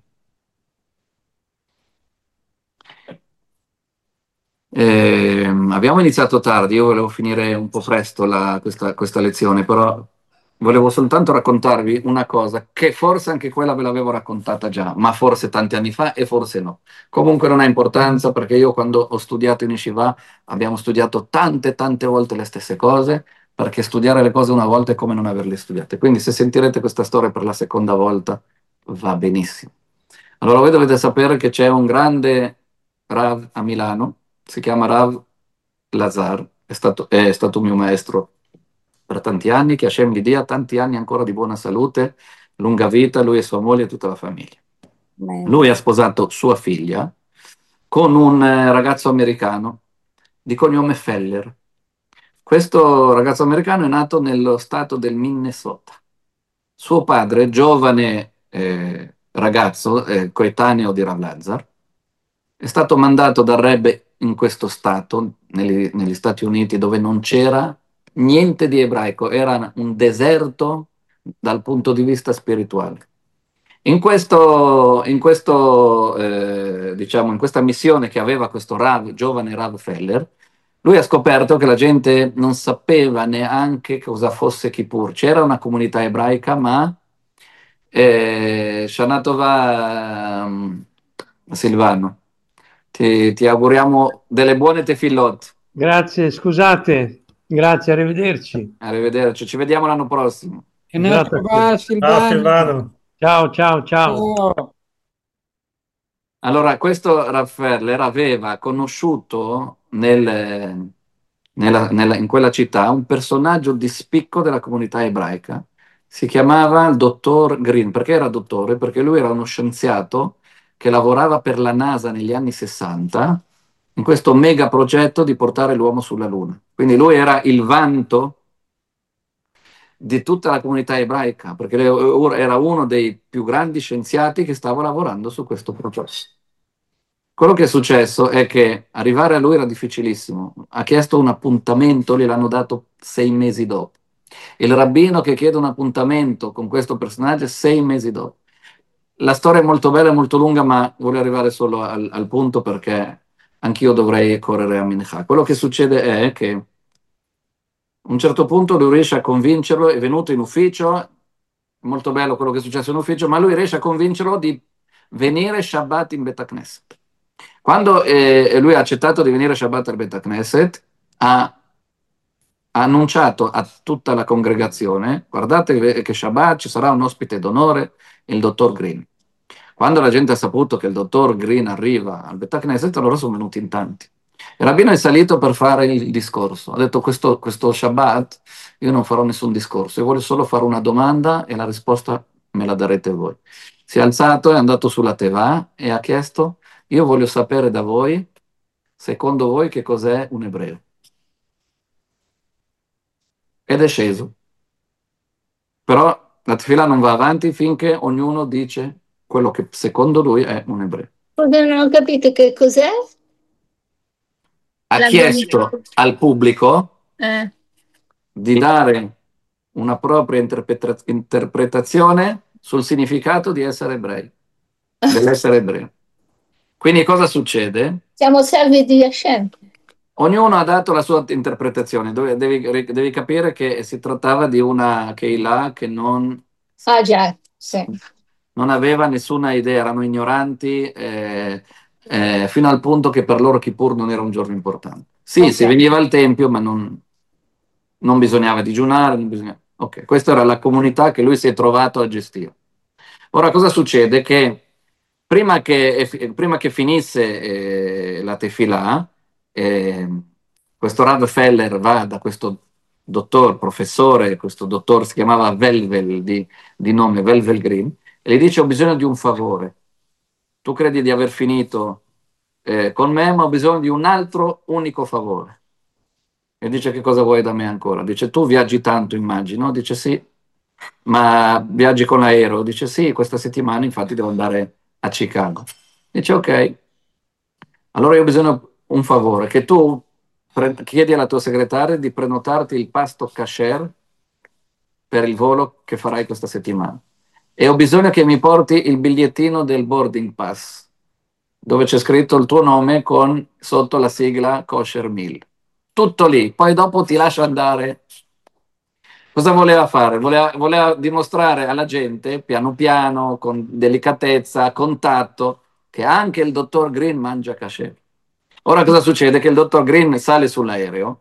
Abbiamo iniziato tardi, io volevo finire un po' presto questa lezione, però volevo soltanto raccontarvi una cosa, che forse anche quella ve l'avevo raccontata già, ma forse tanti anni fa e forse no. Comunque non ha importanza perché io quando ho studiato in Yeshiva abbiamo studiato tante tante volte le stesse cose, perché studiare le cose una volta è come non averle studiate. Quindi se sentirete questa storia per la seconda volta va benissimo. Allora voi dovete sapere che c'è un grande Rav a Milano, si chiama Rav Lazar, è stato un mio maestro per tanti anni, che Hashem gli dia tanti anni ancora di buona salute, lunga vita, lui e sua moglie e tutta la famiglia. Lui ha sposato sua figlia con un ragazzo americano di cognome Feller. Questo ragazzo americano è nato nello stato del Minnesota. Suo padre, giovane ragazzo, coetaneo di Rav Lazar, è stato mandato dal Rebbe in questo stato, negli Stati Uniti, dove non c'era niente di ebraico, era un deserto dal punto di vista spirituale. Diciamo, in questa missione che aveva questo giovane Rav Feller, lui ha scoperto che la gente non sapeva neanche cosa fosse Kippur. C'era una comunità ebraica, ma Shana Tova, Silvano, ti auguriamo delle buone tefillot. Grazie, scusate. Grazie, arrivederci. Arrivederci, ci vediamo l'anno prossimo. E Nato va, Ciao Silvano. Silvano. Ciao, ciao, ciao. Ciao. Allora, questo Raffaele aveva conosciuto in quella città un personaggio di spicco della comunità ebraica. Si chiamava il dottor Green. Perché era dottore? Perché lui era uno scienziato che lavorava per la NASA negli anni 60 in questo mega progetto di portare l'uomo sulla Luna. Quindi lui era il vanto di tutta la comunità ebraica, perché era uno dei più grandi scienziati che stava lavorando su questo processo. Quello che è successo è che arrivare a lui era difficilissimo. Ha chiesto un appuntamento, gliel'hanno dato 6 mesi dopo. Il rabbino che chiede un appuntamento con questo personaggio 6 mesi dopo. La storia è molto bella e molto lunga, ma voglio arrivare solo al punto perché anch'io dovrei correre a Mincha. Quello che succede è che a un certo punto lui riesce a convincerlo, è venuto in ufficio, molto bello quello che è successo in ufficio, ma lui riesce a convincerlo di venire Shabbat in Bet Knesset. Quando lui ha accettato di venire Shabbat al Bet Knesset, ha annunciato a tutta la congregazione, guardate che Shabbat ci sarà un ospite d'onore, il dottor Green. Quando la gente ha saputo che il dottor Green arriva al Bet Knesset, allora sono venuti in tanti. Il rabbino è salito per fare il discorso. Ha detto questo Shabbat io non farò nessun discorso, io voglio solo fare una domanda e la risposta me la darete voi. Si è alzato, è andato sulla Teva e ha chiesto, io voglio sapere da voi, secondo voi, che cos'è un ebreo. Ed è sceso. Però la Tefillah non va avanti finché ognuno dice quello che secondo lui è un ebreo. Non ho capito che cos'è. Ha La chiesto al pubblico Eh, di dare una propria interpretazione sul significato di essere ebrei, dell'essere ebreo. Quindi cosa succede? Siamo servi di Hashem. Ognuno ha dato la sua interpretazione. Devi capire che si trattava di una Keilah che Ah già, sì. non aveva nessuna idea, erano ignoranti fino al punto che per loro Kippur non era un giorno importante. Sì, si Ok. veniva al Tempio, ma non bisognava digiunare. Ok, questa era la comunità che lui si è trovato a gestire. Ora cosa succede? Che prima che finisse la Tefillah, eh, questo Rav Feller va da questo professore, questo dottor si chiamava Velvel di nome, Velvel Green, e gli dice ho bisogno di un favore. Tu credi di aver finito con me, ma ho bisogno di un altro unico favore. E dice che cosa vuoi da me ancora? Dice tu viaggi tanto, immagino. Dice sì, ma viaggi con l'aereo? Dice sì, questa settimana infatti devo andare a Chicago. Dice ok, allora io ho bisogno di un favore, che tu chiedi alla tua segretaria di prenotarti il pasto kasher per il volo che farai questa settimana. E ho bisogno che mi porti il bigliettino del boarding pass, dove c'è scritto il tuo nome con sotto la sigla Kosher Meal. Tutto lì, poi dopo ti lascio andare. Cosa voleva fare? Voleva dimostrare alla gente, piano piano, con delicatezza, con tatto, che anche il dottor Green mangia kasher. Ora cosa succede? Che il dottor Green sale sull'aereo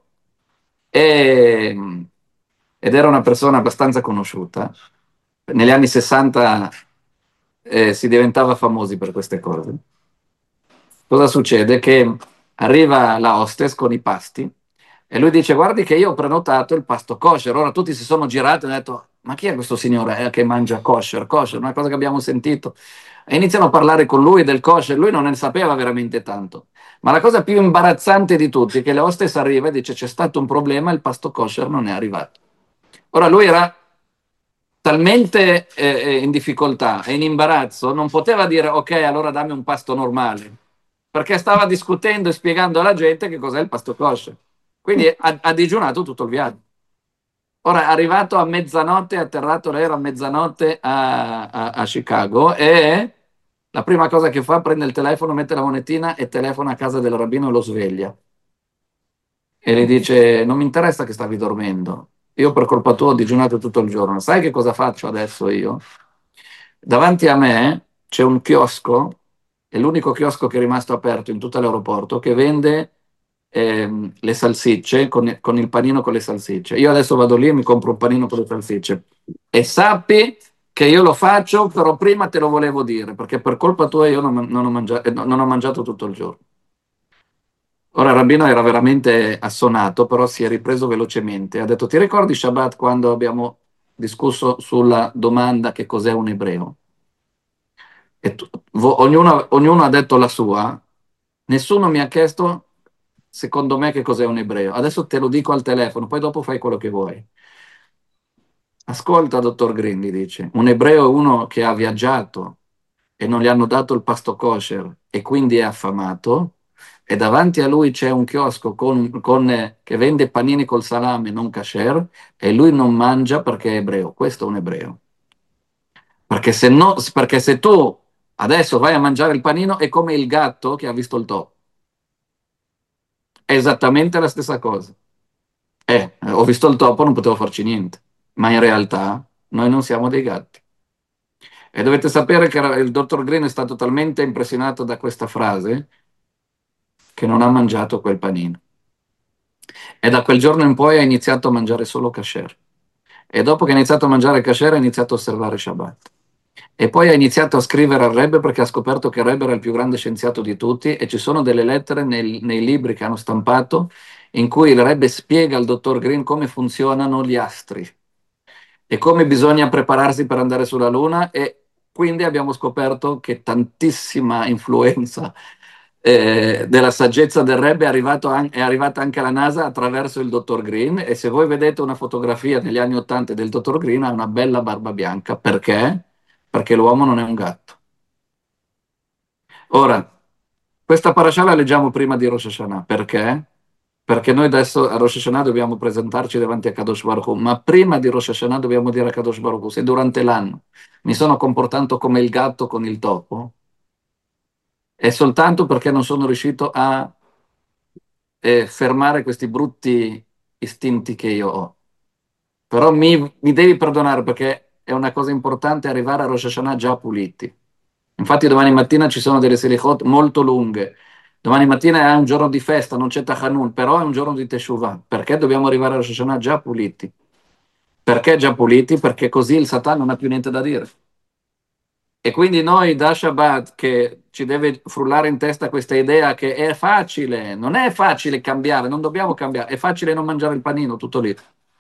e, ed era una persona abbastanza conosciuta. Negli anni 60 si diventava famosi per queste cose. Cosa succede? Che arriva la hostess con i pasti e lui dice guardi che io ho prenotato il pasto kosher. Ora tutti si sono girati e hanno detto ma chi è questo signore che mangia kosher? Kosher, una cosa che abbiamo sentito. E iniziano a parlare con lui del kosher, lui non ne sapeva veramente tanto. Ma la cosa più imbarazzante di tutti è che la hostess arriva e dice c'è stato un problema, il pasto kosher non è arrivato. Ora lui era talmente in difficoltà e in imbarazzo, non poteva dire ok, allora dammi un pasto normale, perché stava discutendo e spiegando alla gente che cos'è il pasto kosher. Quindi ha digiunato tutto il viaggio. Ora è arrivato a mezzanotte, è atterrato l'aereo a mezzanotte a Chicago e la prima cosa che fa, prende il telefono, mette la monetina e telefona a casa del rabbino e lo sveglia. e le dice: non mi interessa che stavi dormendo, io per colpa tua ho digiunato tutto il giorno, sai che cosa faccio adesso io? Davanti a me c'è un chiosco, è l'unico chiosco che è rimasto aperto in tutto l'aeroporto, che vende le salsicce con il panino con le salsicce. Io adesso vado lì e mi compro un panino con le salsicce. E sappi che io lo faccio, però prima te lo volevo dire, perché per colpa tua io non ho mangiato tutto il giorno. Ora il rabbino era veramente assonato, però si è ripreso velocemente. Ha detto: ti ricordi Shabbat quando abbiamo discusso sulla domanda che cos'è un ebreo? Ognuno ha detto la sua, nessuno mi ha chiesto secondo me che cos'è un ebreo. Adesso te lo dico al telefono, poi dopo fai quello che vuoi. Ascolta, dottor Green, gli dice, un ebreo è uno che ha viaggiato e non gli hanno dato il pasto kosher e quindi è affamato, e davanti a lui c'è un chiosco che vende panini col salame non kasher, e lui non mangia perché è ebreo. Questo è un ebreo. Perché se, no, perché se tu adesso vai a mangiare il panino è come il gatto che ha visto il topo. È esattamente la stessa cosa. Ho visto il topo, non potevo farci niente. Ma in realtà noi non siamo dei gatti. E dovete sapere che il dottor Green è stato talmente impressionato da questa frase che non ha mangiato quel panino. E da quel giorno in poi ha iniziato a mangiare solo kasher. E dopo che ha iniziato a mangiare kasher ha iniziato a osservare Shabbat. E poi ha iniziato a scrivere al Rebbe perché ha scoperto che il Rebbe era il più grande scienziato di tutti, e ci sono delle lettere nei libri che hanno stampato in cui il Rebbe spiega al dottor Green come funzionano gli astri e come bisogna prepararsi per andare sulla Luna, e quindi abbiamo scoperto che tantissima influenza della saggezza del Rebbe è arrivata anche alla NASA attraverso il dottor Green. E se voi vedete una fotografia degli anni '80 del dottor Green ha una bella barba bianca. Perché? Perché l'uomo non è un gatto. Ora, questa parasha la leggiamo prima di Rosh Hashanah. Perché? Perché noi adesso a Rosh Hashanah dobbiamo presentarci davanti a Kadosh Baruch Hu, ma prima di Rosh Hashanah dobbiamo dire a Kadosh Baruch Hu: se durante l'anno mi sono comportato come il gatto con il topo, è soltanto perché non sono riuscito a fermare questi brutti istinti che io ho. Però mi devi perdonare, perché è una cosa importante arrivare a Rosh Hashanah già puliti. Infatti domani mattina ci sono delle selichot molto lunghe. Domani mattina è un giorno di festa, non c'è Tachanun, però è un giorno di Teshuvah. Perché dobbiamo arrivare a Rosh Hashanah già puliti? Perché già puliti? Perché così il Satan non ha più niente da dire. E quindi noi da Shabbat, che ci deve frullare in testa questa idea che è facile, non è facile cambiare, non dobbiamo cambiare, è facile non mangiare il panino, tutto lì.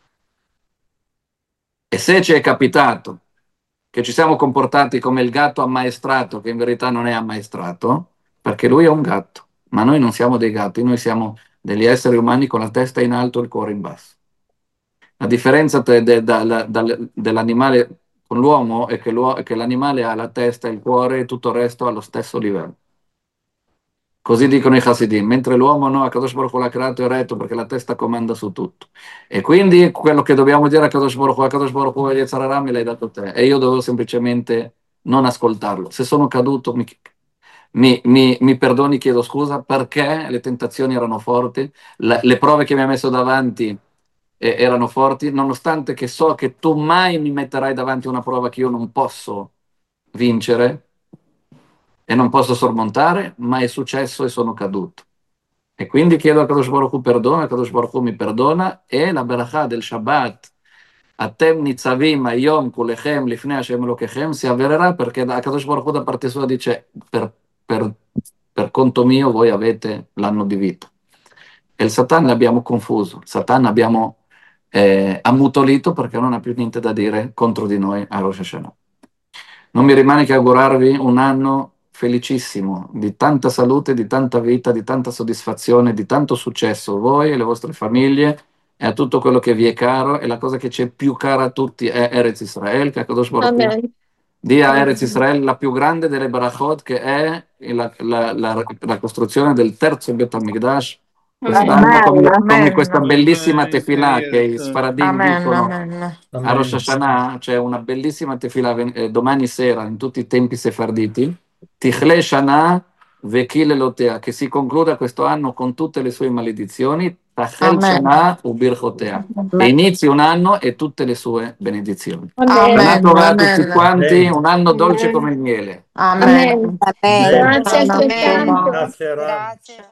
E se ci è capitato che ci siamo comportati come il gatto ammaestrato, che in verità non è ammaestrato, perché lui è un gatto, ma noi non siamo dei gatti, noi siamo degli esseri umani con la testa in alto e il cuore in basso. La differenza dell'animale con l'uomo è che l'animale ha la testa, il cuore e tutto il resto allo stesso livello. Così dicono i Hasidim, mentre l'uomo no, Kadosh Baruch Hu l'ha creato eretto perché la testa comanda su tutto. E quindi quello che dobbiamo dire a Kadosh Baruch Hu, Yetzirah Ra me l'hai dato te, e io dovevo semplicemente non ascoltarlo. Se sono caduto mi perdoni, chiedo scusa, perché le tentazioni erano forti, le prove che mi ha messo davanti erano forti, nonostante che so che tu mai mi metterai davanti una prova che io non posso vincere e non posso sormontare, ma è successo e sono caduto. E quindi chiedo a Kadosh Baruch Hu perdono, Kadosh Baruch Hu mi perdona, e la berachà del Shabbat, Atem nitzavim hayom kulechem lifnei Hashem Elokechem, si avvererà, perché da Kadosh Baruch Hu da parte sua dice: per, per conto mio voi avete l'anno di vita. E il Satan l'abbiamo confuso, il Satan abbiamo ammutolito, perché non ha più niente da dire contro di noi a Rosh Hashanah. Non mi rimane che augurarvi un anno felicissimo, di tanta salute, di tanta vita, di tanta soddisfazione, di tanto successo a voi e alle vostre famiglie e a tutto quello che vi è caro. E la cosa che c'è più cara a tutti è Eretz Israel, che Akadosh Baruch Hu Amen. dia a Eretz Israel la più grande delle barachot, che è la costruzione del terzo Bet HaMikdash quest'anno, Amen, come amen, questa bellissima Amen, tefilà che i Kayat. Sfaradim amen, dicono amen. a Rosh Amen. Hashanah. C'è una bellissima tefilà domani sera in tutti i tempi sefarditi, Tichle Shana Vekil Elotea, che si concluda questo anno con tutte le sue maledizioni, Tachel Amen. Shana Ubirchotea. E inizi un anno e tutte le sue benedizioni. Amen. Buon anno a tutti Amen. quanti, un anno dolce come il miele. Amen. Amen. Grazie altrettanto. Grazie, Ram. Grazie.